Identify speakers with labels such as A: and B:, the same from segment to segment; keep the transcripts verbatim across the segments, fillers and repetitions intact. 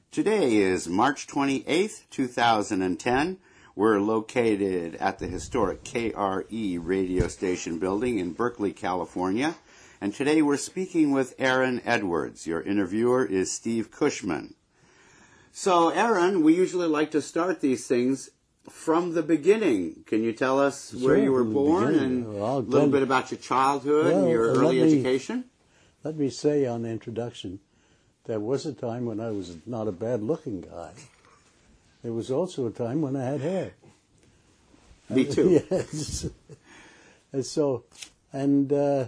A: Today is March twenty-eighth, two thousand ten. We're located at the historic K R E radio station building in Berkeley, California. And today we're speaking with Aaron Edwards. Your interviewer is Steve Cushman. So, Aaron, we usually like to start these things from the beginning. Can you tell us
B: Sure,
A: where you were
B: from the
A: born
B: beginning.
A: and
B: Well,
A: a little
B: then-
A: bit about your childhood
B: Well,
A: and your
B: uh,
A: early
B: let me-
A: education?
B: Let me say on the introduction, there was a time when I was not a bad-looking guy. There was also a time when I had hair.
A: Me too.
B: Yes. And so, and uh,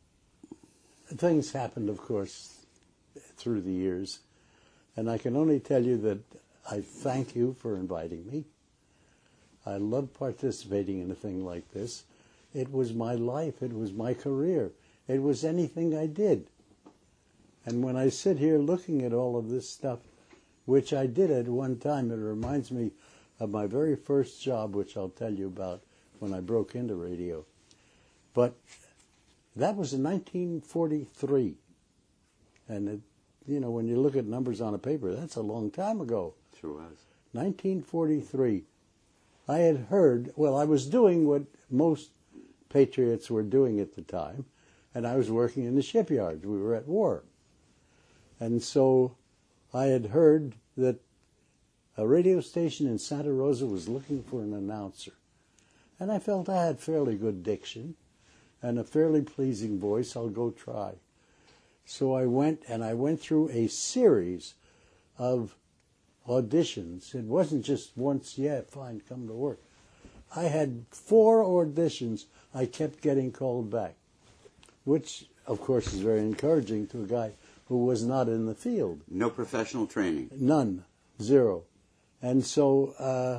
B: things happened, of course, through the years. And I can only tell you that I thank you for inviting me. I love participating in a thing like this. It was my life. It was my career. It was anything I did. And when I sit here looking at all of this stuff, which I did at one time, it reminds me of my very first job, which I'll tell you about when I broke into radio. But that was in nineteen forty-three. And, it, you know, when you look at numbers on a paper, that's a long time ago.
A: Sure was.
B: nineteen forty-three. I had heard, well, I was doing what most patriots were doing at the time, and I was working in the shipyards. We were at war. And so I had heard that a radio station in Santa Rosa was looking for an announcer. And I felt I had fairly good diction and a fairly pleasing voice. I'll go try. So I went, and I went through a series of auditions. It wasn't just once, yeah, fine, come to work. I had four auditions. I kept getting called back, which, of course, is very encouraging to a guy who was not in the field.
A: No professional training.
B: None. Zero. And so uh,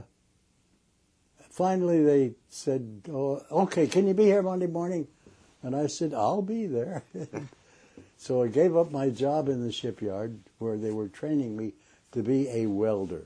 B: finally they said, oh, okay, can you be here Monday morning? And I said, I'll be there. So I gave up my job in the shipyard where they were training me to be a welder.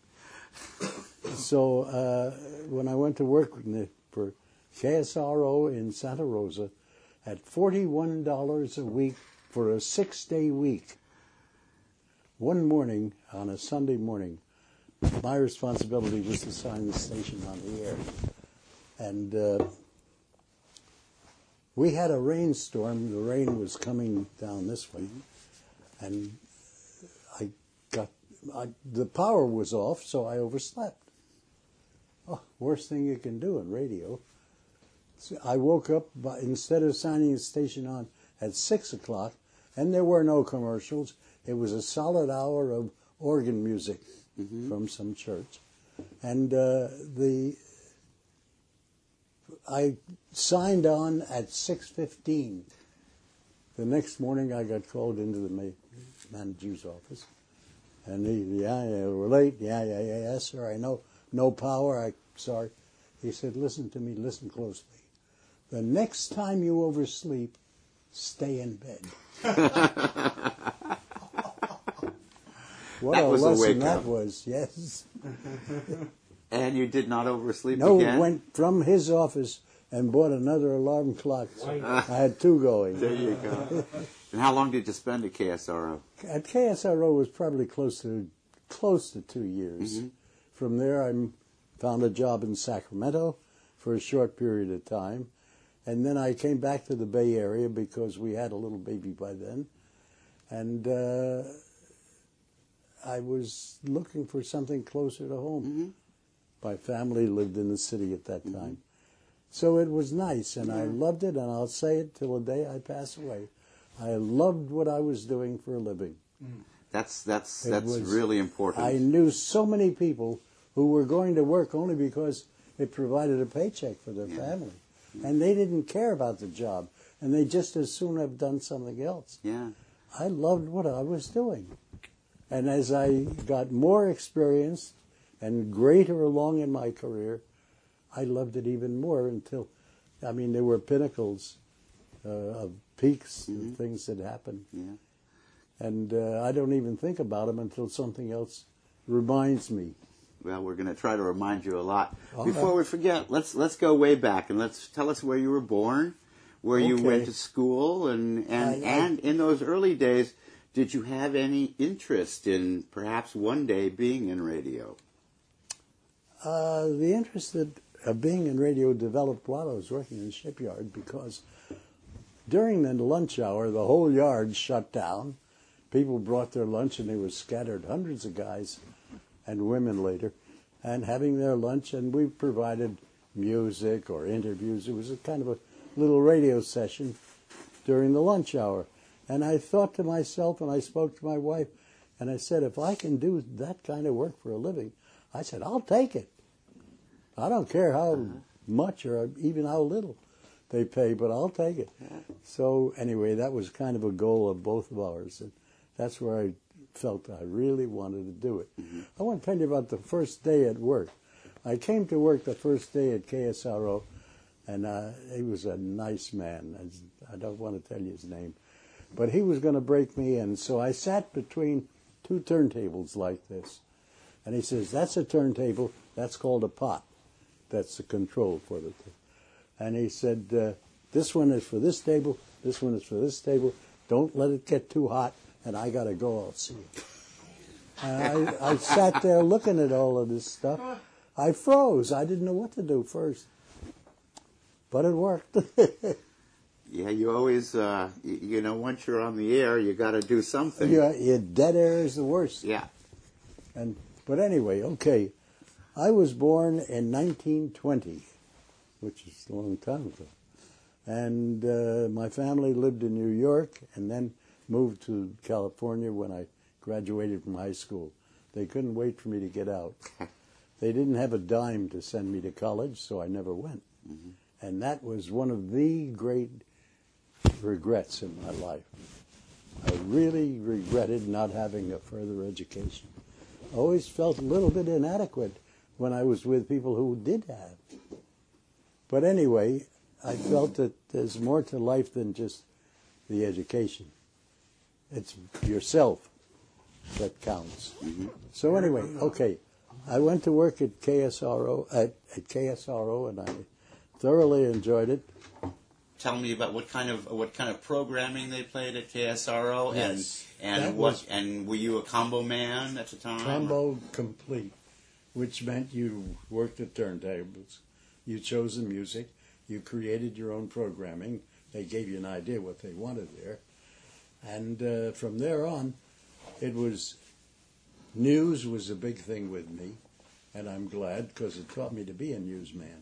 B: So uh, when I went to work for K S R O in Santa Rosa at forty-one dollars a week for a six-day week, one morning, on a Sunday morning, my responsibility was to sign the station on the air. And uh, we had a rainstorm. The rain was coming down this way. And I got, I, the power was off, so I overslept. Oh, worst thing you can do in radio. So I woke up, by, instead of signing the station on at six o'clock, and there were no commercials. It was a solid hour of organ music mm-hmm. from some church. And uh, the I signed on at six fifteen. The next morning I got called into the ma- manager's office. And he, yeah, yeah, we're late. Yeah, yeah, yeah, yes, sir, I know. No power, I'm sorry. He said, listen to me, listen closely. The next time you oversleep, stay in bed. What
A: that
B: a
A: was a
B: lesson
A: wake
B: that
A: up.
B: was, yes.
A: And you did not oversleep
B: No,
A: again?
B: went from his office and bought another alarm clock. I had two going.
A: There you go. And how long did you spend at K S R O?
B: At K S R O was probably close to close to two years. Mm-hmm. From there, I found a job in Sacramento for a short period of time. And then I came back to the Bay Area because we had a little baby by then. And uh, I was looking for something closer to home. Mm-hmm. My family lived in the city at that time. Mm-hmm. So it was nice, and yeah. I loved it, and I'll say it till the day I pass away. I loved what I was doing for a living.
A: That's that's
B: It
A: that's
B: was-
A: really important.
B: I knew so many people who were going to work only because it provided a paycheck for their
A: Yeah.
B: family. And they didn't care about the job, and they just as soon have done something else.
A: Yeah.
B: I loved what I was doing. And as I got more experience and greater along in my career, I loved it even more until, I mean, there were pinnacles uh, of peaks
A: Mm-hmm.
B: and things that happened.
A: Yeah.
B: And uh, I don't even think about them until something else reminds me.
A: Well, we're going to try to remind you a lot.
B: All
A: Before
B: right.
A: we forget, let's let's go way back and let's tell us where you were born, where you
B: Okay.
A: went to school, and and,
B: I- I-
A: and in those early days, Did you have any interest in perhaps one day being in radio?
B: Uh, the interest of, of being in radio developed while I was working in the shipyard, because during the lunch hour, the whole yard shut down. People brought their lunch, and they were scattered, hundreds of guys and women later, and having their lunch, and we provided music or interviews. It was a kind of a little radio session during the lunch hour. And I thought to myself, and I spoke to my wife, and I said, if I can do that kind of work for a living, I said, I'll take it. I don't care how much or even how little they pay, but I'll take it. So anyway, that was kind of a goal of both of ours, and that's where I felt I really wanted to do it. Mm-hmm. I want to tell you about the first day at work. I came to work the first day at K S R O, and uh, he was a nice man. I don't want to tell you his name. But he was going to break me in, so I sat between two turntables like this. And he says, that's a turntable, that's called a pot. That's the control for the thing. And he said, uh, this one is for this table, this one is for this table. Don't let it get too hot, and I got to go, I'll see you. And I, I sat there looking at all of this stuff. I froze. I didn't know what to do first. But it worked.
A: Yeah, you always, uh, you, you know, once you're on the air, you got to do something.
B: Yeah, yeah, dead air is the worst.
A: Yeah.
B: And but anyway, okay. I was born in nineteen twenty, which is a long time ago. And uh, my family lived in New York and then moved to California when I graduated from high school. They couldn't wait for me to get out. They didn't have a dime to send me to college, so I never went. Mm-hmm. And that was one of the great regrets in my life. I really regretted not having a further education. I always felt a little bit inadequate when I was with people who did have. But anyway, I felt that there's more to life than just the education. It's yourself that counts. Mm-hmm. So anyway, okay, I went to work at K S R O at, at K S R O, and I thoroughly enjoyed it.
A: Tell me about what kind of what kind of programming they played at K S R O,
B: yes,
A: and and what and were you a combo man at the time?
B: Combo complete, which meant you worked at turntables, you chose the music, you created your own programming. They gave you an idea what they wanted there, and uh, from there on, it was news was a big thing with me, and I'm glad because it taught me to be a newsman.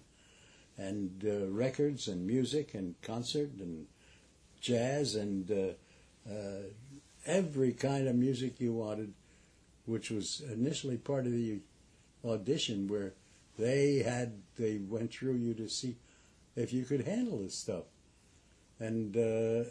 B: And uh, records and music and concert and jazz and uh, uh, every kind of music you wanted, which was initially part of the audition where they had, they went through you to see if you could handle this stuff. And uh,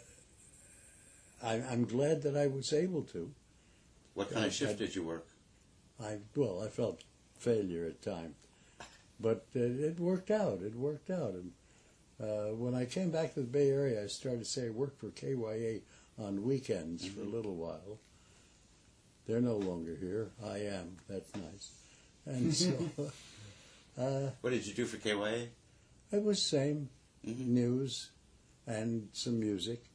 B: I, I'm glad that I was able to.
A: What kind
B: I,
A: of shift
B: I,
A: did you work?
B: I Well, I felt failure at times. But uh, it worked out. It worked out. And uh, when I came back to the Bay Area, I started to say I worked for K Y A on weekends mm-hmm. for a little while. They're no longer here. I am. That's nice. And so, uh,
A: what did you do for K Y A?
B: It was same
A: mm-hmm.
B: news and some music.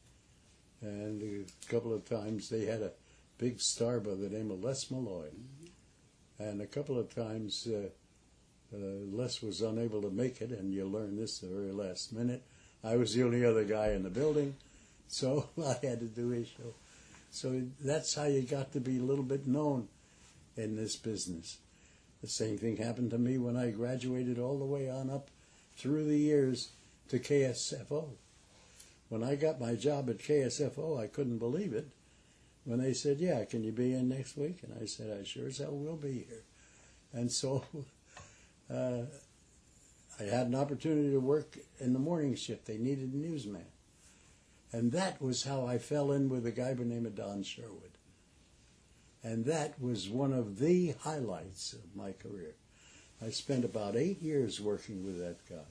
B: And a couple of times they had a big star by the name of Les Malloy. Mm-hmm. And a couple of times. Uh, Uh, Les was unable to make it, and you learn this the very last minute. I was the only other guy in the building, so I had to do his show. So that's how you got to be a little bit known in this business. The same thing happened to me when I graduated all the way on up through the years to K S F O. When I got my job at K S F O, I couldn't believe it. When they said, yeah, can you be in next week? And I said, I sure as hell will be here. And so... Uh, I had an opportunity to work in the morning shift. They needed a newsman. And that was how I fell in with a guy by the name of Don Sherwood. And that was one of the highlights of my career. I spent about eight years working with that guy.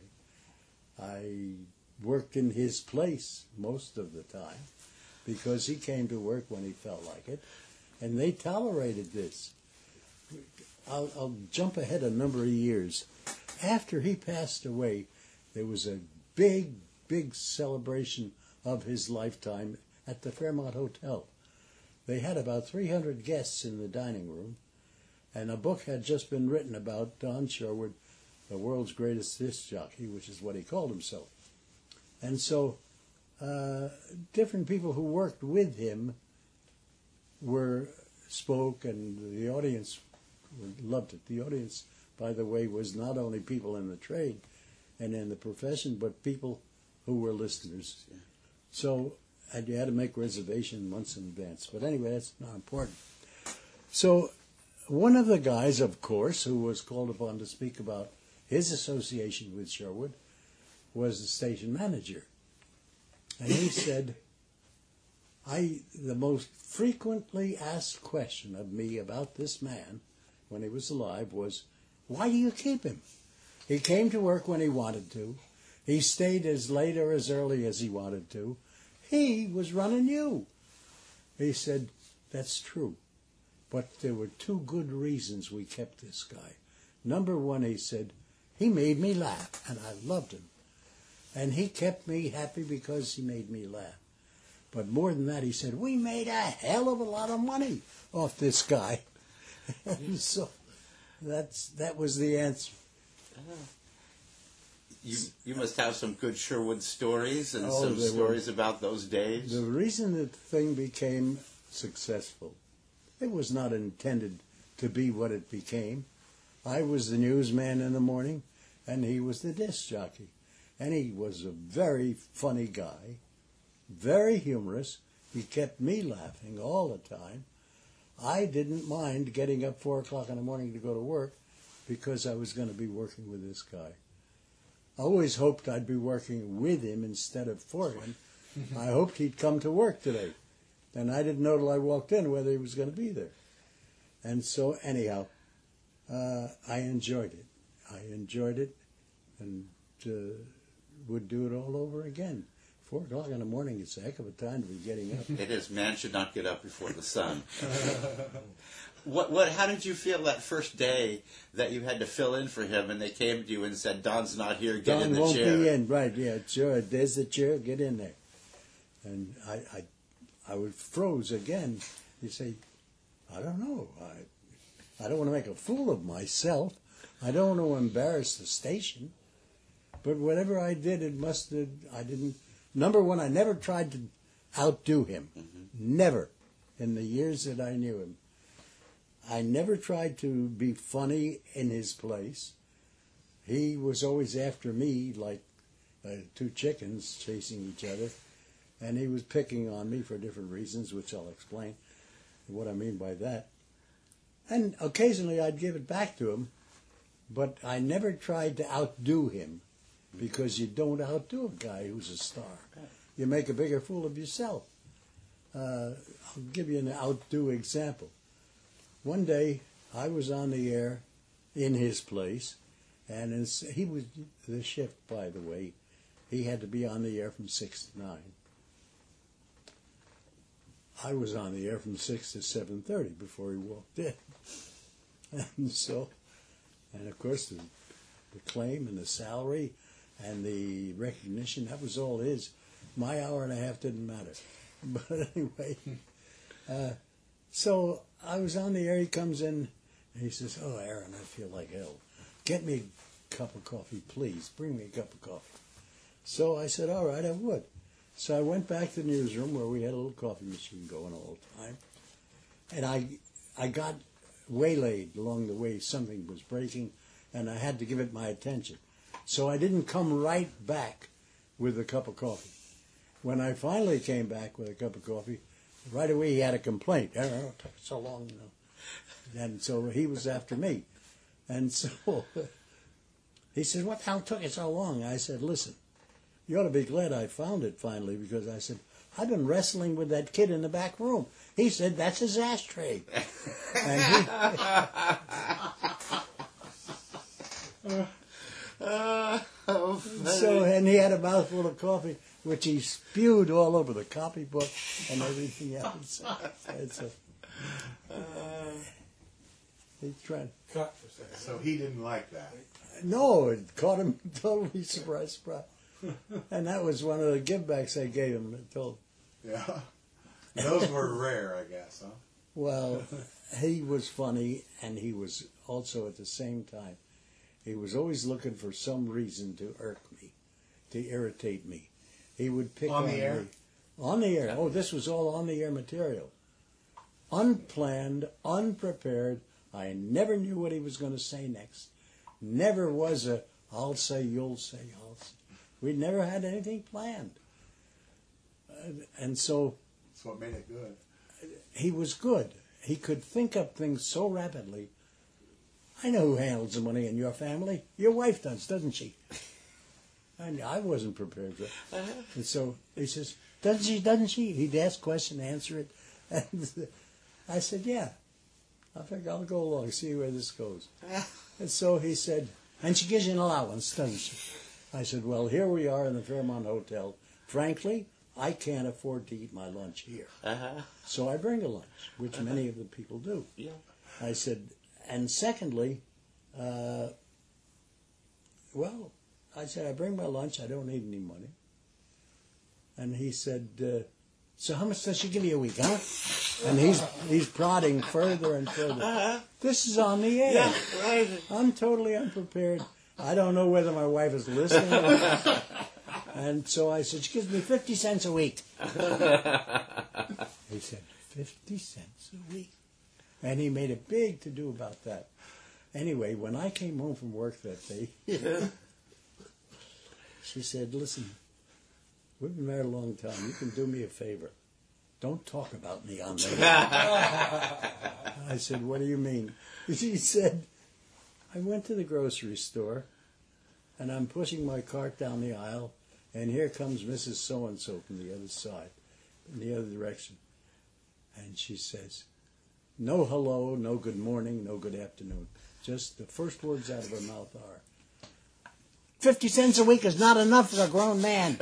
B: I worked in his place most of the time because he came to work when he felt like it. And they tolerated this. I'll, I'll jump ahead a number of years. After he passed away, there was a big, big celebration of his lifetime at the Fairmont Hotel. they had about three hundred guests in the dining room, and a book had just been written about Don Sherwood, the world's greatest disc jockey, which is what he called himself. And so uh, different people who worked with him were spoke, and the audience loved it. The audience, by the way, was not only people in the trade and in the profession, but people who were listeners. Yeah. So and you had to make reservation months in advance. But anyway, that's not important. So one of the guys, of course, who was called upon to speak about his association with Sherwood was the station manager. And he said, I the most frequently asked question of me about this man when he was alive was, why do you keep him? He came to work when he wanted to. He stayed as late or as early as he wanted to. He was running you. He said, that's true. But there were two good reasons we kept this guy. Number one, he said, he made me laugh, and I loved him. And he kept me happy because he made me laugh. But more than that, he said, we made a hell of a lot of money off this guy. And so that's that was the answer.
A: You you must have some good Sherwood stories and
B: Oh,
A: some
B: they
A: stories
B: were.
A: about those days.
B: The reason that the thing became successful, it was not intended to be what it became. I was the newsman in the morning, and he was the disc jockey. And he was a very funny guy, very humorous. He kept me laughing all the time. I didn't mind getting up four o'clock in the morning to go to work because I was going to be working with this guy. I always hoped I'd be working with him instead of for him. I hoped he'd come to work today. And I didn't know till I walked in whether he was going to be there. And so, anyhow, uh, I enjoyed it. I enjoyed it and uh, would do it all over again. Four o'clock in the morning, it's a heck of a time to be getting up.
A: It is. Man should not get up before the sun. What? What? How did you feel that first day that you had to fill in for him, and they came to you and said, "Don's not here. Get
B: Don
A: in the
B: won't
A: chair."
B: be in, right? Yeah, sure. There's the chair. Get in there. And I, I, I would froze again. You say, I don't know. I, I don't want to make a fool of myself. I don't want to embarrass the station. But whatever I did, it must have. I didn't. Number one, I never tried to outdo him. Mm-hmm. Never. In the years that I knew him. I never tried to be funny in his place. He was always after me like uh, two chickens chasing each other. And he was picking on me for different reasons, which I'll explain what I mean by that. And occasionally I'd give it back to him, but I never tried to outdo him. Because you don't outdo a guy who's a star. You make a bigger fool of yourself. Uh, I'll give you an outdo example. One day, I was on the air in his place, and it's, he was the shift, by the way. He had to be on the air from six to nine. I was on the air from six to seven thirty before he walked in. And so, and of course, the, the claim and the salary and the recognition, that was all his. My hour and a half didn't matter. But anyway, uh, so I was on the air. He comes in, and he says, oh, Aaron, I feel like hell. Get me a cup of coffee, please. Bring me a cup of coffee. So I said, all right, I would. So I went back to the newsroom where we had a little coffee machine going all the time. And I, I got waylaid along the way. Something was breaking, and I had to give it my attention. So I didn't come right back with a cup of coffee. When I finally came back with a cup of coffee, right away he had a complaint. Oh, it took so long, you know. And so he was after me. And so he said, what the hell took it so long? I said, listen, you ought to be glad I found it finally, because I said, I've been wrestling with that kid in the back room. He said, that's his ashtray. And he...
A: Uh, oh,
B: so, and he had a mouthful of coffee, which he spewed all over the copybook and everything else. And so, uh, he tried.
C: So he didn't like that.
B: No, it caught him totally surprise, surprise. And that was one of the givebacks I gave him. I told.
C: Yeah. Those were rare, I guess, huh?
B: Well, he was funny, and he was also at the same time, he was always looking for some reason to irk me, to irritate me. He would pick
C: On
B: on
C: the air?
B: me. On the air. Oh, this was all on the air material. Unplanned, unprepared. I never knew what he was going to say next. Never was a, I'll say, you'll say, I'll say. We never had anything planned. Uh, and so
C: That's what made it good.
B: he was good. He could think up things so rapidly. I know who handles the money in your family. Your wife does, doesn't she? And I wasn't prepared for it.
A: Uh-huh.
B: And so he says, doesn't she, doesn't she? He'd ask a question, answer it. And I said, yeah. I think I'll go along, see where this goes. And so he said, and she gives you an allowance, doesn't she? I said, well, here we are in the Fairmont Hotel. Frankly, I can't afford to eat my lunch here.
A: Uh-huh.
B: So I bring a lunch, which many of the people do.
A: Yeah.
B: I said, and secondly, uh, well, I said, I bring my lunch, I don't need any money. And he said, uh, so how much does she give you a week, huh? And he's he's prodding further and further.
A: Uh-huh.
B: This is on the air.
A: Yeah, right.
B: I'm totally unprepared. I don't know whether my wife is listening or not. And so I said, she gives me fifty cents a week. He said, fifty cents a week. And he made a big to-do about that. Anyway, when I came home from work that day, she said, listen, we've been married a long time. You can do me a favor. Don't talk about me on there. I said, what do you mean? She said, I went to the grocery store, and I'm pushing my cart down the aisle, and here comes Missus So-and-so from the other side, in the other direction. And she says, no hello, no good morning, no good afternoon. Just the first words out of her mouth are, fifty cents a week is not enough for a grown man.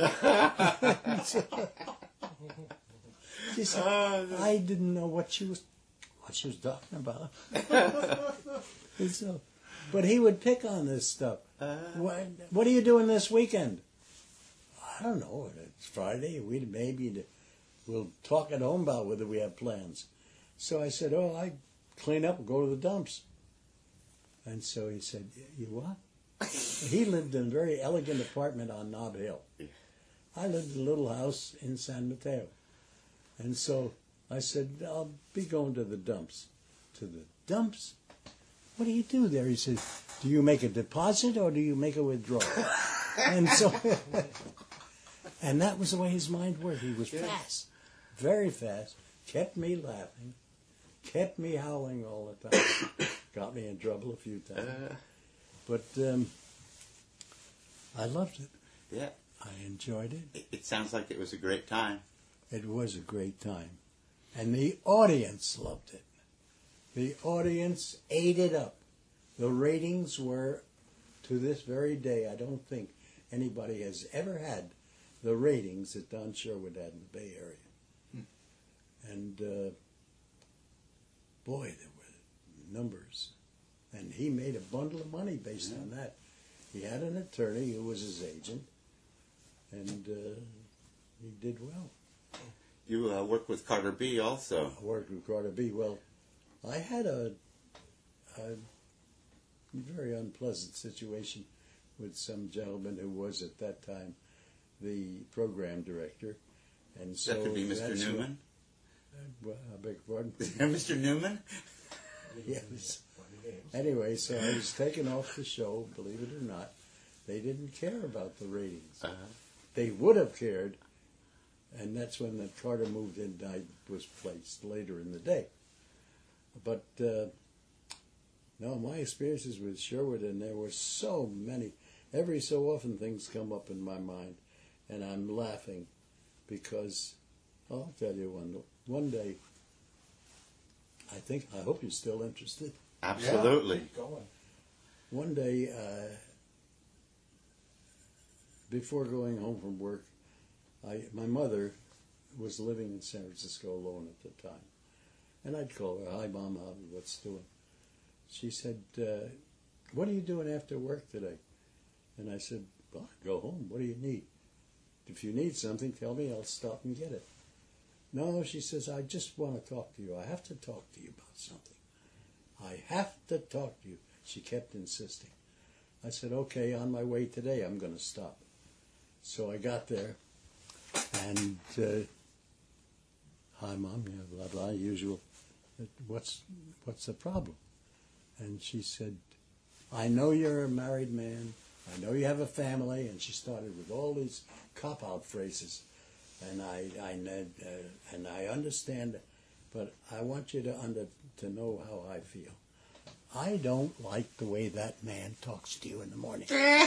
B: She said, I didn't know what she was what she was talking about. And so, but he would pick on this stuff. What, what are you doing this weekend? I don't know. It's Friday. We maybe we'll talk at home about whether we have plans. So I said, oh, I clean up and go to the dumps. And so he said, you what? He lived in a very elegant apartment on Nob Hill. I lived in a little house in San Mateo. And so I said, I'll be going to the dumps. To the dumps? What do you do there? He said, do you make a deposit or do you make a withdrawal? And so, and that was the way his mind worked. He was fast, very fast, kept me laughing, kept me howling all the time. Got me in trouble a few times. But um, I loved it.
A: Yeah.
B: I enjoyed it.
A: It, it sounds like it was a great time.
B: It was a great time. And the audience loved it. The audience ate it up. The ratings were, to this very day, I don't think anybody has ever had the ratings that Don Sherwood had in the Bay Area. Hmm. And, uh, boy, there were numbers. And he made a bundle of money based yeah. on that. He had an attorney who was his agent, and uh, he did well.
A: You uh, worked with Carter B. also.
B: I worked with Carter B. Well, I had a, a very unpleasant situation with some gentleman who was at that time the program director, and so
A: that could be Mister Newman.
B: What, uh, well, I beg your
A: pardon. Mister Newman.
B: Yes. Anyway, so I was taken off the show. Believe it or not, they didn't care about the ratings.
A: Uh-huh.
B: They would have cared. And that's when the Carter moved in. I was placed later in the day. But uh, no, my experiences with Sherwood, and there were so many. Every so often things come up in my mind, and I'm laughing because I'll tell you one one day. I think I hope you're still interested.
A: Absolutely.
C: Yeah, keep going.
B: One day, uh, before going home from work, I, my mother was living in San Francisco alone at the time. And I'd call her, hi, Mom, what's doing? She said, uh, what are you doing after work today? And I said, well, go home. What do you need? If you need something, tell me. I'll stop and get it. No, she says, I just want to talk to you. I have to talk to you about something. I have to talk to you. She kept insisting. I said, okay, on my way today, I'm going to stop. So I got there, and, uh, hi, Mom, yeah, blah, blah, usual. What's, what's the problem? And she said, I know you're a married man. I know you have a family. And she started with all these cop-out phrases. And I, I, uh, and I understand, but I want you to under, to know how I feel. I don't like the way that man talks to you in the morning. I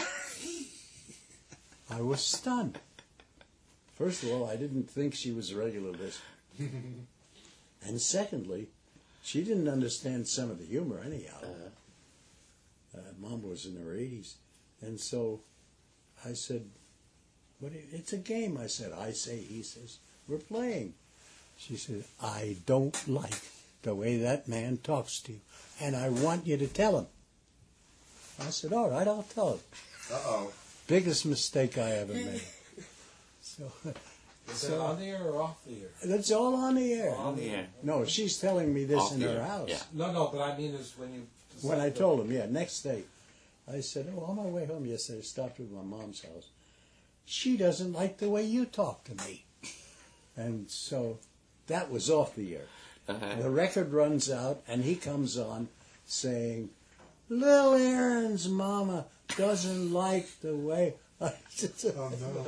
B: was stunned. First of all, I didn't think she was a regular listener. And secondly, she didn't understand some of the humor anyhow. Uh, Mom was in her eighties. And so I said, What do you, it's a game, I said. I say, he says, we're playing. She said, I don't like the way that man talks to you, and I want you to tell him. I said, all right, I'll tell him.
C: Uh-oh.
B: Biggest mistake I ever made. So,
D: Is
B: so
D: that on the air or off the air?
B: That's all on the air.
A: On the air.
B: No, she's telling me this
A: Off
B: in
A: the
B: her
A: air,
B: house.
A: yeah.
D: No, no, but I mean is when you...
B: When I told him, yeah, next day, I said, oh, on my way home yesterday, I stopped at my mom's house. She doesn't like the way you talk to me. And so that was off the air.
A: Uh-huh.
B: The record runs out, and he comes on saying, Lil Aaron's mama doesn't like the way... I
C: Oh, no.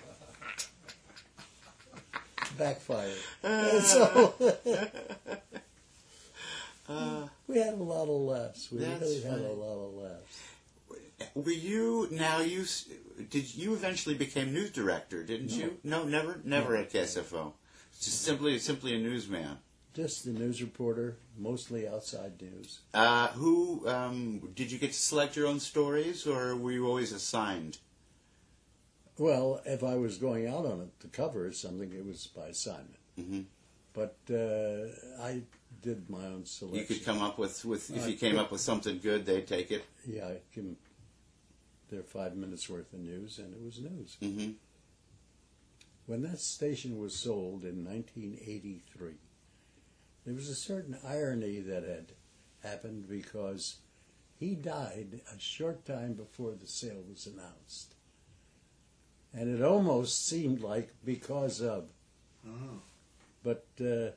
B: Backfired. And so
A: Uh,
B: we had a lot of laughs. We
A: That's
B: really had
A: funny.
B: a lot of laughs.
A: were you now you s- did you eventually became news director? Didn't
B: No.
A: you? No, never, never
B: No.
A: at K S F O. Just simply, simply a newsman.
B: Just the news reporter, mostly outside news.
A: Uh, who um, did you get to select your own stories, or were you always assigned?
B: Well, if I was going out on it to cover something, it was by assignment.
A: Mm-hmm.
B: But uh, I did my own selection.
A: You could come up with, with if
B: I
A: you came
B: could.
A: up with something good, they'd take it.
B: Yeah, I give them their five minutes worth of news, and it was news.
A: Mm-hmm.
B: When that station was sold in nineteen eighty-three, there was a certain irony that had happened because he died a short time before the sale was announced. And it almost seemed like because of.
C: Oh.
B: But uh,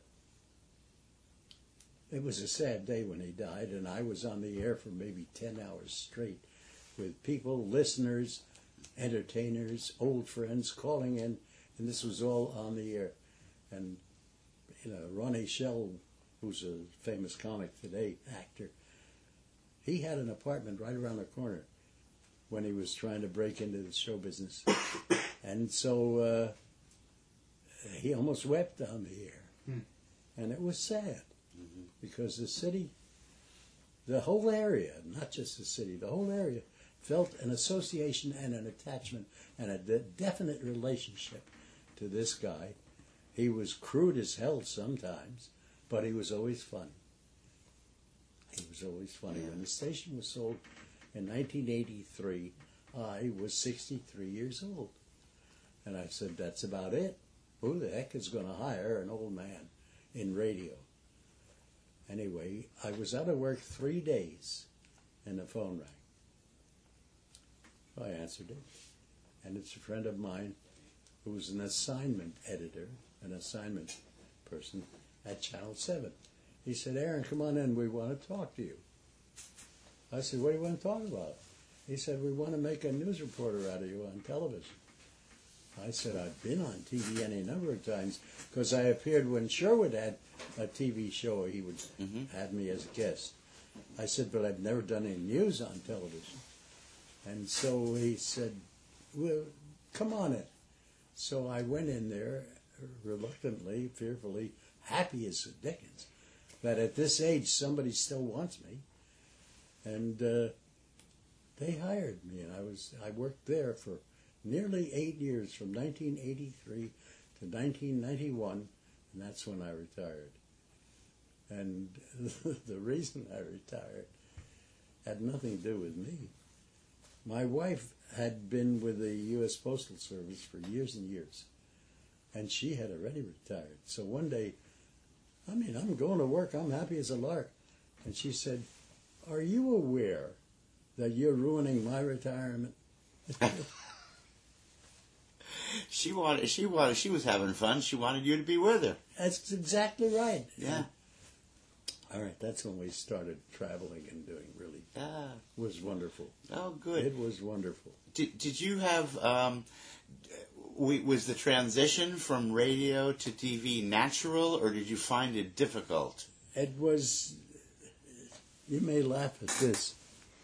B: it was a sad day when he died, and I was on the air for maybe ten hours straight with people, listeners, entertainers, old friends calling in, and this was all on the air. And, you know, Ronnie Shell, who's a famous comic today, actor, he had an apartment right around the corner when he was trying to break into the show business. And so uh, he almost wept on the air.
C: Hmm.
B: And it was sad
A: Mm-hmm.
B: because the city, the whole area, not just the city, the whole area felt an association and an attachment and a de- definite relationship to this guy. He was crude as hell sometimes, but he was always funny. He was always funny.
A: Yeah.
B: When the station was sold in nineteen eighty-three, I was sixty-three years old. And I said, that's about it. Who the heck is going to hire an old man in radio? Anyway, I was out of work three days, and the phone rang. I answered it, and it's a friend of mine who was an assignment editor, an assignment person at Channel seven. He said, Aaron, come on in, we want to talk to you. I said, what do you want to talk about? He said, we want to make a news reporter out of you on television. I said, I've been on T V any number of times because I appeared when Sherwood had a T V show. He would
A: Mm-hmm.
B: have me as a guest. I said, but I've never done any news on television. And so he said, well, come on in. So I went in there reluctantly, fearfully, happy as the dickens that at this age somebody still wants me. And uh, they hired me, and I was I worked there for nearly eight years, from nineteen eighty-three to nineteen ninety-one, and that's when I retired. And the reason I retired had nothing to do with me. My wife had been with the U S Postal Service for years and years. and she had already retired. So one day, I mean, I'm going to work, I'm happy as a lark. And she said, "Are you aware that you're ruining my retirement?"
A: She wanted. She wanted. She was having fun. She wanted you to be with her.
B: That's exactly right.
A: Yeah.
B: All right, that's when we started traveling and doing really.
A: Ah.
B: Was wonderful.
A: Oh, good.
B: It was wonderful.
A: Did Did you have? Um, we, was the transition from radio to T V natural, or did you find it difficult?
B: It was. You may laugh at this.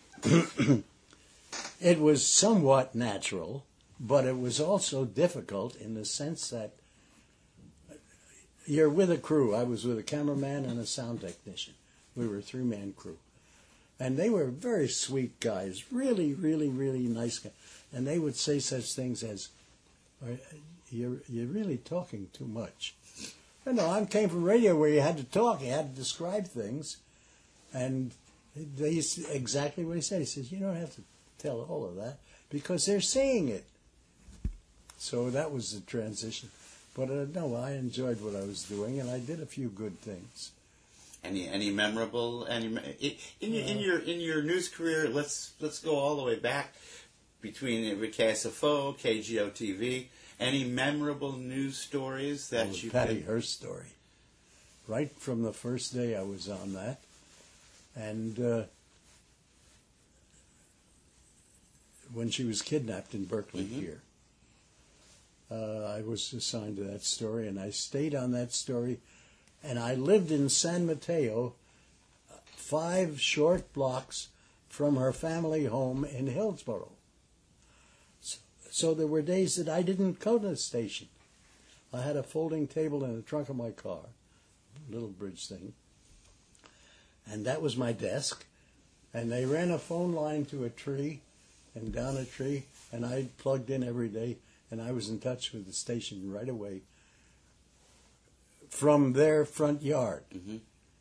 B: It was somewhat natural, but it was also difficult in the sense that you're with a crew. I was with a cameraman and a sound technician. We were a three-man crew. And they were very sweet guys, really, really, really nice guys. And they would say such things as, you're, you're really talking too much. You know, I came from radio where you had to talk, you had to describe things. And they used to, exactly what he said. He says, you don't have to tell all of that because they're saying it. So that was the transition. But uh, no, I enjoyed what I was doing, and I did a few good things.
A: Any any memorable any in your in your in your news career? Let's let's go all the way back between K S F O, K G O T V. Any memorable news stories that
B: Oh,
A: you
B: Patty
A: could...
B: Hearst story. Right from the first day I was on that, and uh, when she was kidnapped in Berkeley
A: Mm-hmm.
B: here. Uh, I was assigned to that story, and I stayed on that story, and I lived in San Mateo, five short blocks from her family home in Hillsborough. So, so there were days that I didn't go to the station. I had a folding table in the trunk of my car, little bridge thing, and that was my desk, and they ran a phone line to a tree and down a tree, and I plugged in every day. And I was in touch with the station right away from their front yard.
A: Mm-hmm.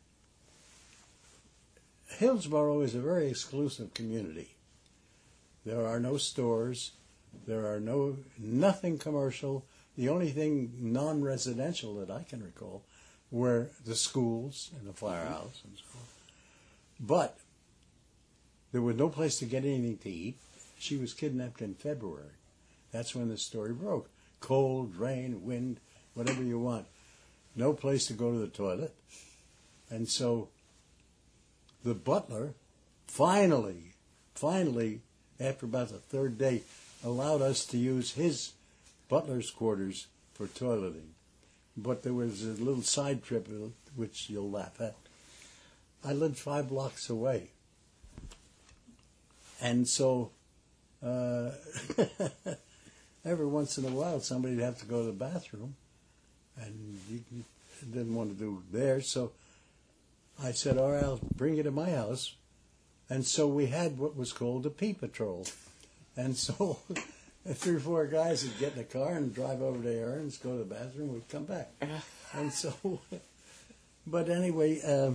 B: Hillsborough is a very exclusive community. There are no stores. There are no nothing commercial. The only thing non-residential that I can recall were the schools and the firehouse and so on. But there was no place to get anything to eat. She was kidnapped in February. That's when the story broke. Cold, rain, wind, whatever you want. No place to go to the toilet. And so the butler finally, finally, after about the third day, allowed us to use his butler's quarters for toileting. But there was a little side trip, which you'll laugh at. I lived five blocks away. And so... Uh, every once in a while, somebody would have to go to the bathroom, and you didn't want to do it there. So I said, all right, I'll bring you to my house. And so we had what was called a pee patrol. And so three or four guys would get in the car and drive over to Aaron's, go to the bathroom, we'd come back. And so, but anyway, uh,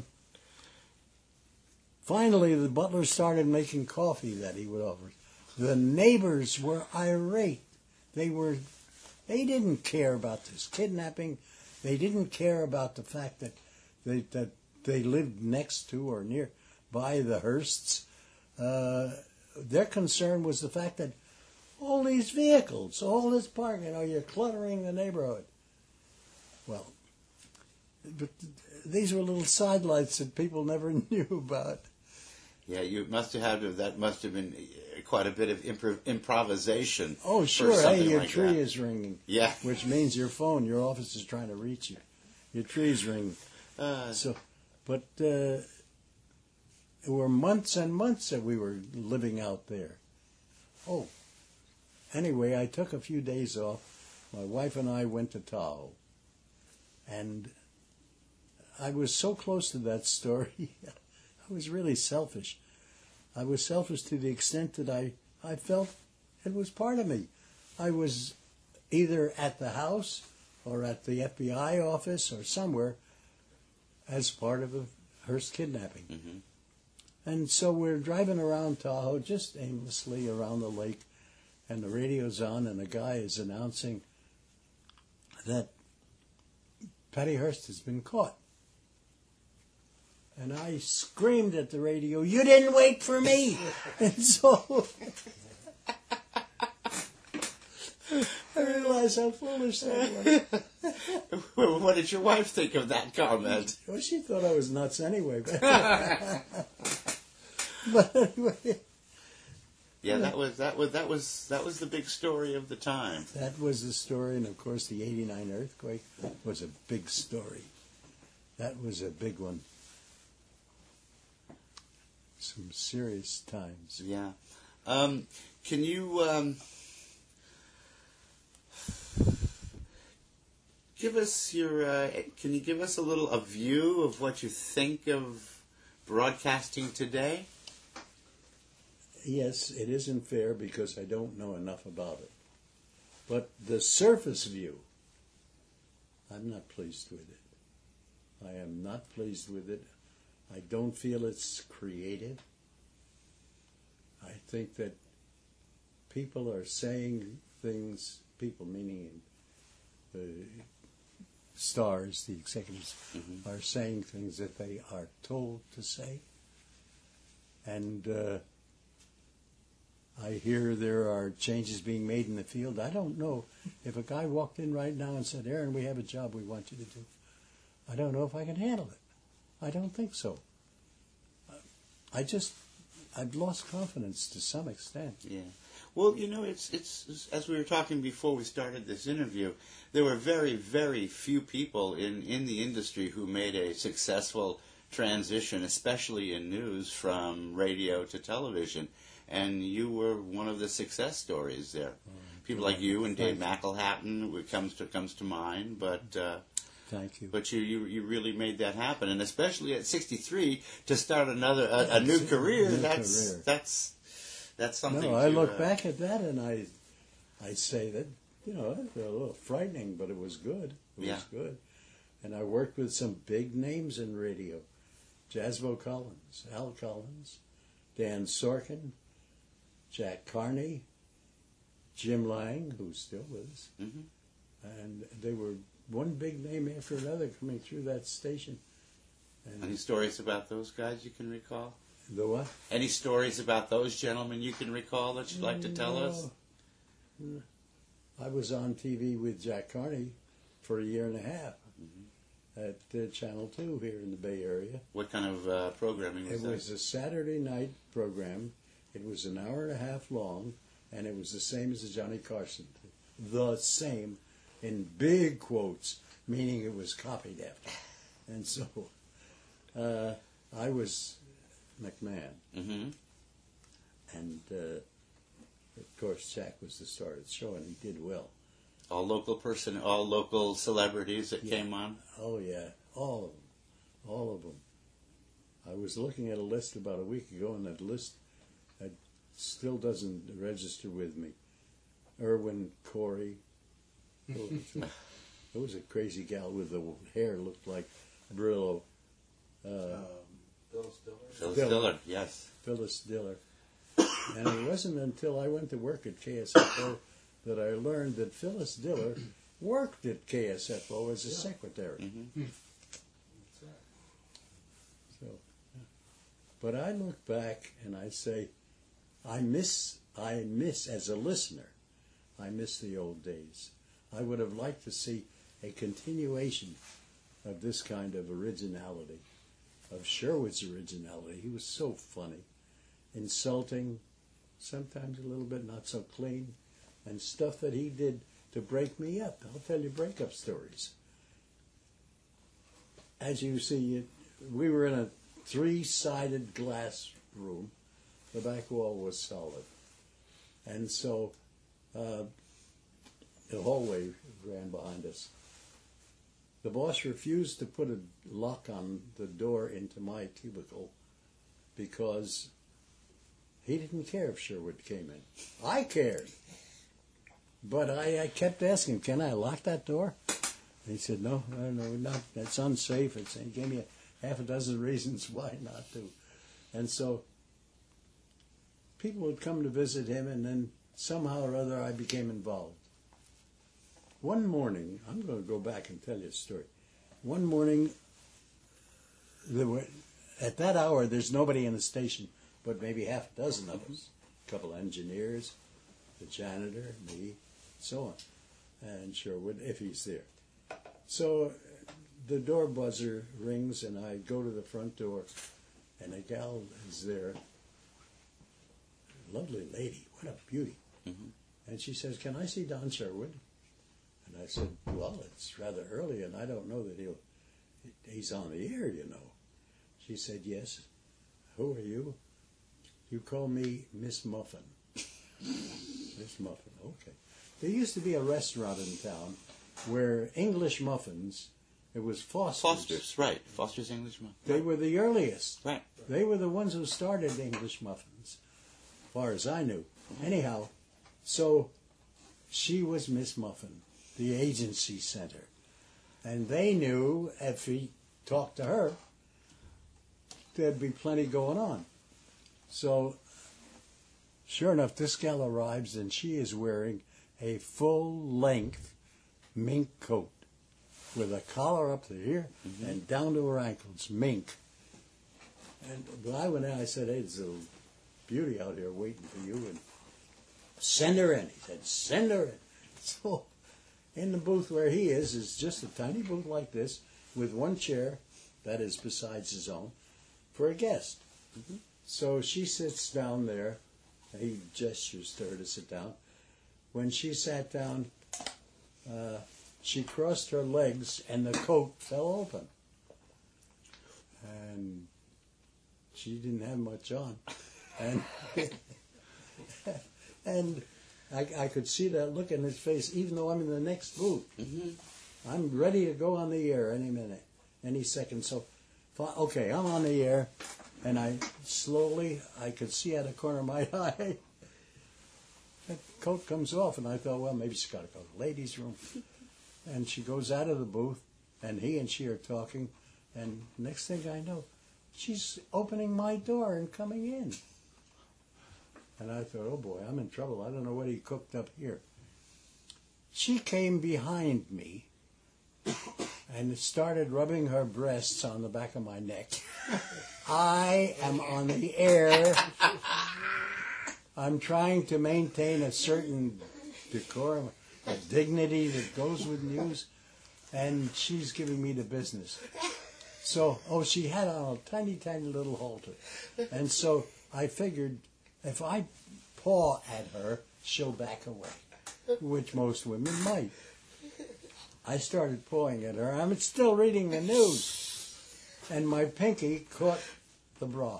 B: finally the butler started making coffee that he would offer. The neighbors were irate. They were, they didn't care about this kidnapping. They didn't care about the fact that they, that they lived next to or near by the Hearsts. Uh, their concern was the fact that all these vehicles, all this parking, you know, you're cluttering the neighborhood. Well, but these were little sidelights that people never knew about.
A: Yeah, you must have had that. Must have been quite a bit of improv- improvisation.
B: Oh, sure. Hey, your
A: like
B: tree
A: that.
B: is ringing.
A: Yeah,
B: which means your phone, your office is trying to reach you. Your tree's ringing.
A: Uh,
B: so, but uh, it were months and months that we were living out there. Oh, anyway, I took a few days off. My wife and I went to Tahoe, and I was so close to that story. I was really selfish. I was selfish to the extent that I, I felt it was part of me. I was either at the house or at the F B I office or somewhere as part of a Hearst kidnapping.
A: mm-hmm.
B: And so we're driving around Tahoe, just aimlessly around the lake, and the radio's on, and a guy is announcing that Patty Hearst has been caught. And I screamed at the radio, "You didn't wait for me!" And so I realized how foolish that was.
A: Well, what did your wife think of that comment?
B: Well, she thought I was nuts anyway. But, but anyway,
A: Yeah, that was that was that was that was the big story of the time.
B: that was the story. And of course, the eighty-nine earthquake was a big story. That was a big one. Some serious times.
A: Yeah. Um, can you um, give us your? Uh, can you give us a little a view of what you think of broadcasting today?
B: Yes, it isn't fair because I don't know enough about it. But the surface view, I'm not pleased with it. I am not pleased with it. I don't feel it's creative. I think that people are saying things, people meaning the stars, the executives,
A: Mm-hmm.
B: are saying things that they are told to say. And uh, I hear there are changes being made in the field. I don't know if a guy walked in right now and said, "Aaron, we have a job we want you to do." I don't know if I can handle it. I don't think so. I just, I've lost confidence to some extent.
A: Yeah. Well, you know, it's it's as we were talking before we started this interview. There were very, very few people in, in the industry who made a successful transition, especially in news, from radio to television. And you were one of the success stories there. People like you and Dave McElhatton it comes to comes to mind, but. Uh,
B: Thank you.
A: But you, you you really made that happen, and especially at sixty-three to start another a, a new career.
B: New
A: that's
B: career.
A: that's that's something.
B: No, I
A: to,
B: look
A: uh,
B: back at that and I, I say that, you know, it was a little frightening, but it was good. It
A: Yeah.
B: was good. And I worked with some big names in radio. Jasvo Collins, Al Collins, Dan Sorkin, Jack Carney, Jim Lang, who's still with us.
A: Mhm.
B: And they were one big name after another coming through that station. And
A: Any stories about those guys you can recall?
B: the what?
A: Any stories about those gentlemen you can recall that you'd like to tell us?
B: No. I was on T V with Jack Carney for a year and a half at uh, Channel two here in the Bay Area.
A: What kind of uh, programming was
B: It
A: that?
B: was a Saturday night program. It was an hour and a half long, and it was the same as the Johnny Carson. The same, in big quotes, meaning it was copied after. And so uh, I was McMahon,
A: Mm-hmm.
B: and uh, of course Jack was the star of the show, and he did well.
A: All local person, all local celebrities that
B: Yeah.
A: came on.
B: Oh yeah, all of them, all of them. I was looking at a list about a week ago, and that list uh, still doesn't register with me. Irwin Corey. There was a crazy gal with the hair looked like Brillo. Uh,
D: Bill Stiller.
A: Phil
B: Diller.
A: Stiller, yes.
B: Phyllis Diller. And it wasn't until I went to work at K S F O that I learned that Phyllis Diller worked at K S F O as a secretary.
A: Mm-hmm.
D: That's right.
B: So, yeah. But I look back and I say, I miss, I miss as a listener, I miss the old days. I would have liked to see a continuation of this kind of originality, of Sherwood's originality. He was so funny, insulting, sometimes a little bit not so clean, and stuff that he did to break me up. I'll tell you breakup stories. As you see, it, we were in a three-sided glass room. The back wall was solid. And so uh, the hallway ran behind us. The boss refused to put a lock on the door into my cubicle because he didn't care if Sherwood came in. I cared. But I, I kept asking him, can I lock that door? And he said, no, no, no, not, that's unsafe. It's, he gave me a half a dozen reasons why not to. And so people would come to visit him, and then somehow or other I became involved. one morning, I'm going to go back and tell you a story. One morning, there were, at that hour, there's nobody in the station but maybe half a dozen of us. A couple engineers, the janitor, me, so on. And Sherwood, if he's there. So the door buzzer rings, and I go to the front door, and a gal is there. Lovely lady, what a beauty.
A: Mm-hmm.
B: And she says, "Can I see Don Sherwood?" And I said, "Well, it's rather early, and I don't know that he'll, he's on the air, you know." She said, "Yes. Who are you?" "You call me Miss Muffin." Miss Muffin, okay. There used to be a restaurant in town where English muffins, it was Foster's.
A: Foster's, right. Foster's English muffins.
B: They were the earliest.
A: Right.
B: They were the ones who started English muffins, as far as I knew. Anyhow, so she was Miss Muffin, the agency center. And they knew if he talked to her, there'd be plenty going on. So, sure enough, this gal arrives, and she is wearing a full-length mink coat with a collar up to here mm-hmm. and down to her ankles, mink. And when I went in, I said, "Hey, there's a beauty out here waiting for you, and send her in." He said, "Send her in." So, in the booth where he is, is just a tiny booth like this with one chair, that is besides his own, for a guest. Mm-hmm. So she sits down there. He gestures to her to sit down. When she sat down, uh, she crossed her legs and the coat fell open. And she didn't have much on. And and I, I could see that look in his face, even though I'm in the next booth.
A: Mm-hmm.
B: I'm ready to go on the air any minute, any second. So, okay, I'm on the air. And I slowly, I could see out of the corner of my eye, that coat comes off, and I thought, well, maybe she's got to go to the ladies' room. And she goes out of the booth, and he and she are talking, and next thing I know, she's opening my door and coming in. And I thought, oh boy, I'm in trouble. I don't know what he cooked up here. She came behind me and started rubbing her breasts on the back of my neck. I am on the air. I'm trying to maintain a certain decorum, a dignity that goes with news, and she's giving me the business. So, oh, she had on a tiny, tiny little halter. And so I figured if I paw at her, she'll back away, which most women might. I started pawing at her. I'm still reading the news. And my pinky caught the bra.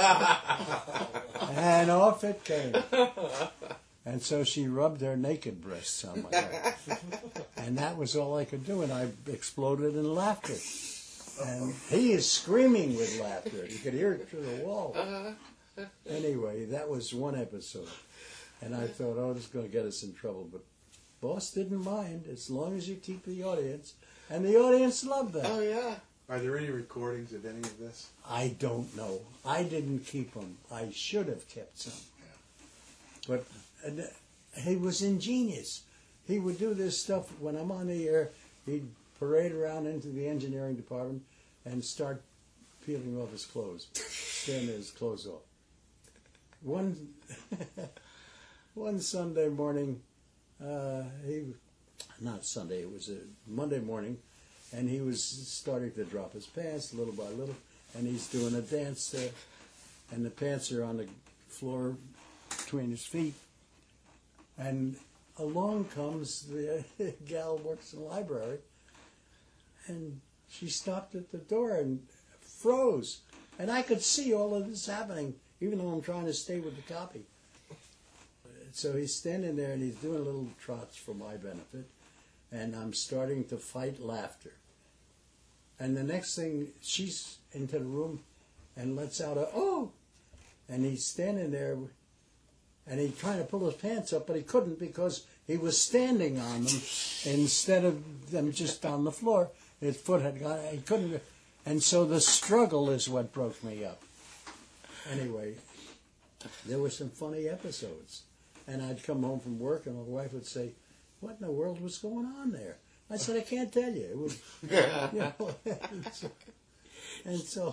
B: And off it came. And so she rubbed her naked breasts on my head. And that was all I could do. And I exploded in laughter. And he is screaming with laughter. You could hear it through the wall. Anyway, that was one episode. And I thought, oh, this is going to get us in trouble. But boss didn't mind as long as you keep the audience. And the audience loved that.
A: Oh, yeah.
C: Are there any recordings of any of this?
B: I don't know. I didn't keep them. I should have kept some. But uh, he was ingenious. He would do this stuff when I'm on the air. He'd parade around into the engineering department and start peeling off his clothes, stand his clothes off. One one Sunday morning, uh, he not Sunday, it was a Monday morning, and he was starting to drop his pants little by little, and he's doing a dance there, and the pants are on the floor between his feet, and along comes the gal who works in the library, and she stopped at the door and froze, and I could see all of this happening, even though I'm trying to stay with the copy. So he's standing there and he's doing little trots for my benefit, and I'm starting to fight laughter. And the next thing, she's into the room and lets out a, oh! And he's standing there, and he's trying to pull his pants up, but he couldn't because he was standing on them instead of them just on the floor. His foot had gone, he couldn't, and so the struggle is what broke me up. Anyway, there were some funny episodes. And I'd come home from work, and my wife would say, what in the world was going on there? I said, I can't tell you. It was, you know, and so, and so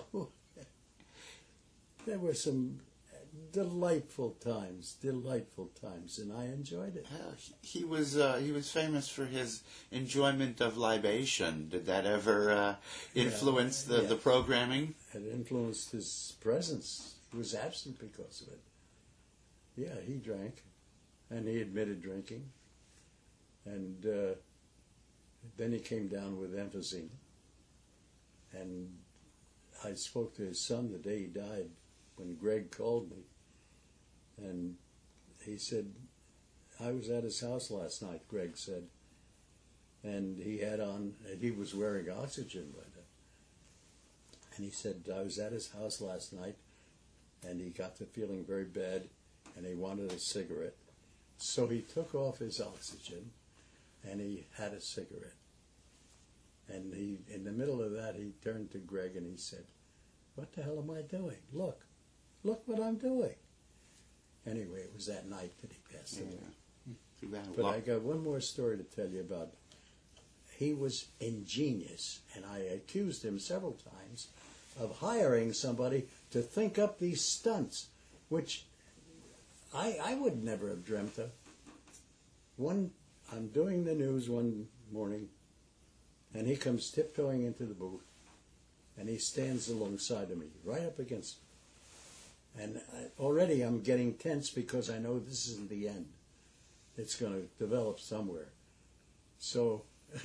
B: there were some delightful times, delightful times, and I enjoyed it.
A: Uh, he was uh, he was famous for his enjoyment of libation. Did that ever uh, influence
B: Yeah,
A: the,
B: yeah.
A: the programming?
B: It influenced his presence. He was absent because of it. Yeah, he drank, and he admitted drinking, and uh, then he came down with emphysema. And I spoke to his son the day he died, when Greg called me, and he said, I was at his house last night, Greg said, and he had on, he was wearing oxygen by then. And he said, I was at his house last night, and he got to feeling very bad, and he wanted a cigarette. So he took off his oxygen, and he had a cigarette. And he, in the middle of that, he turned to Greg and he said, what the hell am I doing? Look, look what I'm doing. Anyway, it was that night that he passed away.
A: Yeah. Too bad.
B: But
A: Well,
B: I got one more story to tell you about. He was ingenious, and I accused him several times of hiring somebody to think up these stunts, which I, I would never have dreamt of. One, I'm doing the news one morning, and he comes tiptoeing into the booth, and he stands alongside of me, right up against me. And I, already I'm getting tense because I know this isn't the end. It's going to develop somewhere. So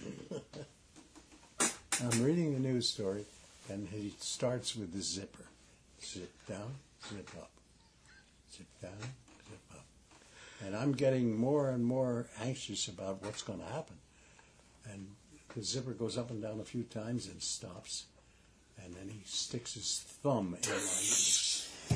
B: I'm reading the news story, and he starts with the zipper. Zip down, zip up. Zip down, zip up. And I'm getting more and more anxious about what's going to happen. And the zipper goes up and down a few times and stops. And then he sticks his thumb in my ear.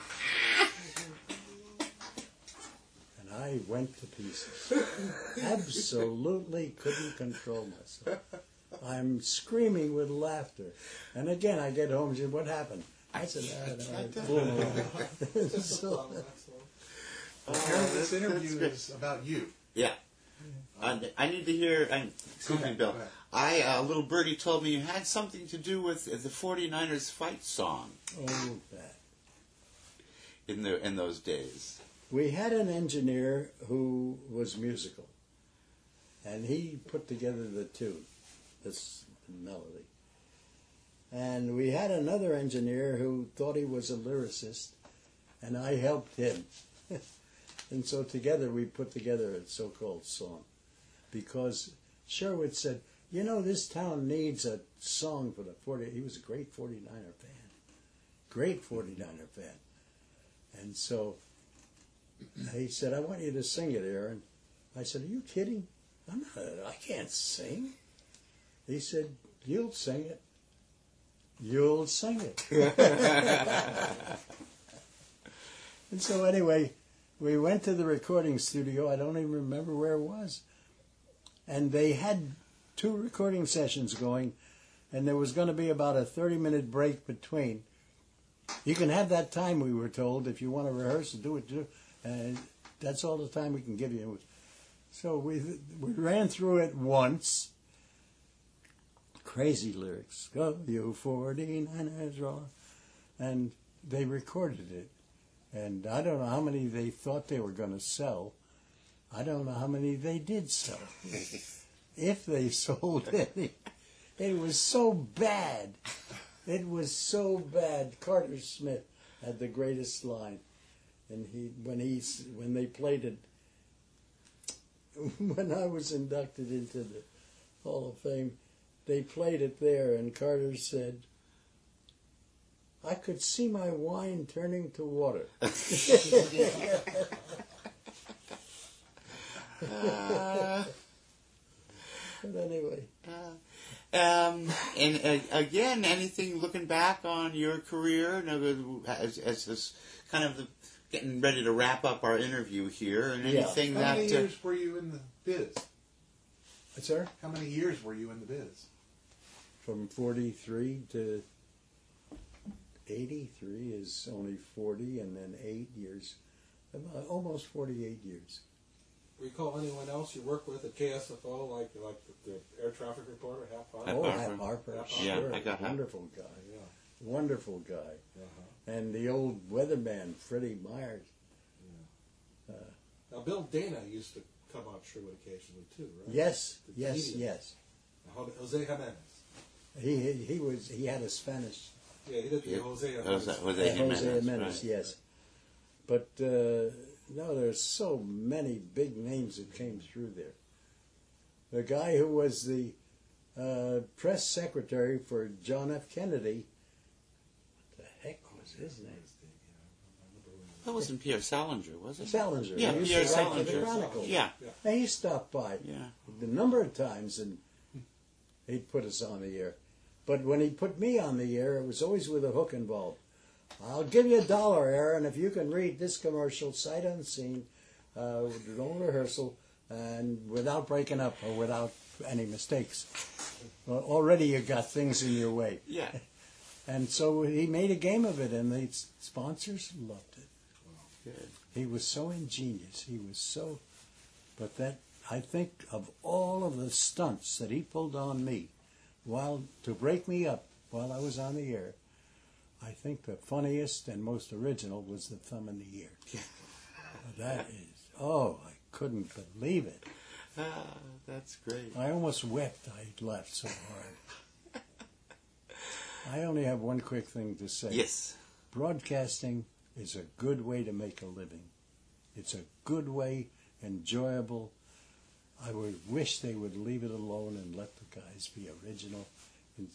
B: And I went to pieces. Absolutely couldn't control myself. I'm screaming with laughter. And again, I get home and say, what happened? I said, ah, no, I blew him away. So,
C: Apparently this interview is about you.
A: yeah. I, I need to hear, and, excuse
C: Go
A: me,
C: ahead,
A: Bill.
C: go ahead.
A: I, uh, little birdie told me you had something to do with the forty-niners fight song
B: oh, that.
A: in the in those days.
B: We had an engineer who was musical, and he put together the tune, this melody. And we had another engineer who thought he was a lyricist, and I helped him. And so together we put together a so-called song. Because Sherwood said, you know, this town needs a song for the forty. He was a great forty-niner fan. Great forty-niner fan. And so he said, I want you to sing it, Aaron. I said, are you kidding? I'm not, I can't sing. He said, you'll sing it. You'll sing it. And so anyway, we went to the recording studio. I don't even remember where it was. And they had two recording sessions going, and there was going to be about a thirty-minute break between. You can have that time, we were told, if you want to rehearse and do it. Do, and that's all the time we can give you. So we we ran through it once. Crazy lyrics. Go, you forty-niners roll. And they recorded it. And I don't know how many they thought they were going to sell. I don't know how many they did sell. If they sold any. It was so bad. It was so bad. Carter Smith had the greatest line. And he when he when they played it, when I was inducted into the Hall of Fame, they played it there, and Carter said, I could see my wine turning to water.
A: Uh,
B: But anyway.
A: uh, um, and uh, again, anything looking back on your career, no, as, as this kind of the, getting ready to wrap up our interview here, and
B: Yeah.
A: anything
C: How
A: that
C: many
A: uh,
C: years were you in the biz?
B: Sir?
C: How many years were you in the biz?
B: From forty-three to eighty-three is only forty, and then eight years. About almost forty-eight years.
D: recall anyone else you work with at K S F O, like like the, the air traffic reporter, Hap Harper?
A: Hap
B: Oh,
A: Harper.
B: Hap Harper,
D: Hap
B: sure.
A: Harper. Yeah, I got Hap.
B: Wonderful guy.
D: Yeah.
B: Wonderful guy.
D: Uh-huh.
B: And the old weatherman, Freddie Myers.
D: Now, Bill Dana used to come on Sherwood occasionally too, right?
B: Yes,
D: The
B: yes,
D: comedian.
B: yes.
D: Now, Jose Jimenez.
B: He, he he was he had a Spanish
D: Yeah, he did the
A: Yeah.
D: Jose Jimenez.
A: Jose- Jose
B: uh,
A: Jimenez,
B: Jose Jimenez,
A: right.
B: yes. But uh, no, there's so many big names that came through there. The guy who was the uh, press secretary for John F. Kennedy, what the heck was his name?
A: That wasn't Pierre Salinger, was it?
B: Salinger.
A: Yeah,
B: He used
A: Pierre
B: to write for the
A: Salinger.
B: Chronicle.
A: Yeah,
B: And he stopped by
A: yeah.
B: the number of times, and he'd put us on the air. But when he put me on the air, it was always with a hook involved. I'll give you a dollar, Aaron, if you can read this commercial sight unseen, uh, with no rehearsal, and without breaking up or without any mistakes. Well, already you got things in your way.
A: Yeah.
B: And so he made a game of it, and the sponsors loved it.
A: Good.
B: He was so ingenious. He was so... But that, I think, of all of the stunts that he pulled on me while to break me up while I was on the air, I think the funniest and most original was the thumb in the ear. That is... Oh, I couldn't believe it.
A: Ah, that's great.
B: I almost wept. I laughed so hard. I only have one quick thing to say.
A: Yes.
B: Broadcasting is a good way to make a living. It's a good way, enjoyable. I would wish they would leave it alone and let the guys be original. And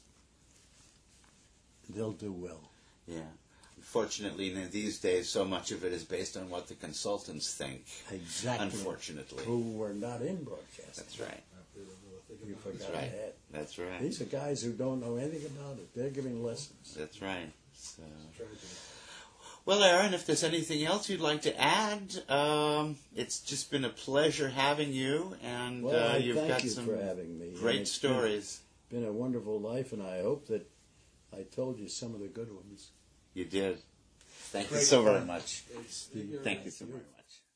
B: they'll do well.
A: Yeah. Unfortunately, in these days, so much of it is based on what the consultants think.
B: Exactly.
A: Unfortunately.
B: Who were not in broadcasting.
A: That's right.
B: You forgot
A: That's right.
B: that.
A: That's right.
B: These are guys who don't know anything about it. They're giving lessons.
A: That's right. So.
D: Tragedy.
A: Well, Aaron, if there's anything else you'd like to add, um, it's just been a pleasure having you, and
B: Well,
A: uh,
B: I
A: you've
B: thank
A: got
B: you
A: some
B: for having me. And
A: great
B: it's been-
A: stories.
B: Been a wonderful life, and I hope that I told you some of the good ones.
A: You did. Thank you
D: Great
A: so very
D: fun.
A: much.
D: It's, you're-
A: Thank you so very much.